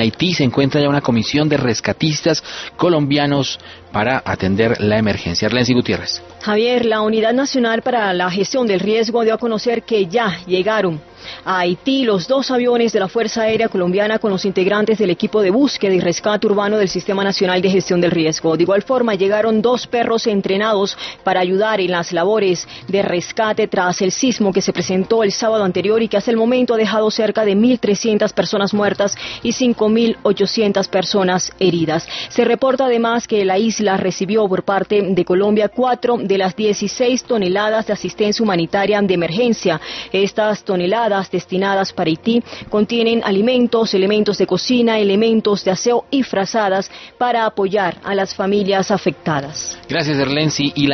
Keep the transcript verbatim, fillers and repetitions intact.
Haití se encuentra ya una comisión de rescatistas colombianos para atender la emergencia. Arlency Gutiérrez. Javier, la Unidad Nacional para la Gestión del Riesgo dio a conocer que ya llegaron a Haití los dos aviones de la Fuerza Aérea Colombiana con los integrantes del equipo de búsqueda y rescate urbano del Sistema Nacional de Gestión del Riesgo. De igual forma, llegaron dos perros entrenados para ayudar en las labores de rescate tras el sismo que se presentó el sábado anterior y que hasta el momento ha dejado cerca de mil trescientas personas muertas y cinco mil ochocientas personas heridas. Se reporta además que la isla recibió por parte de Colombia cuatro de las dieciséis toneladas de asistencia humanitaria de emergencia. Estas toneladas destinadas para Haití contienen alimentos, elementos de cocina, elementos de aseo y frazadas para apoyar a las familias afectadas. Gracias, Arlency. Y la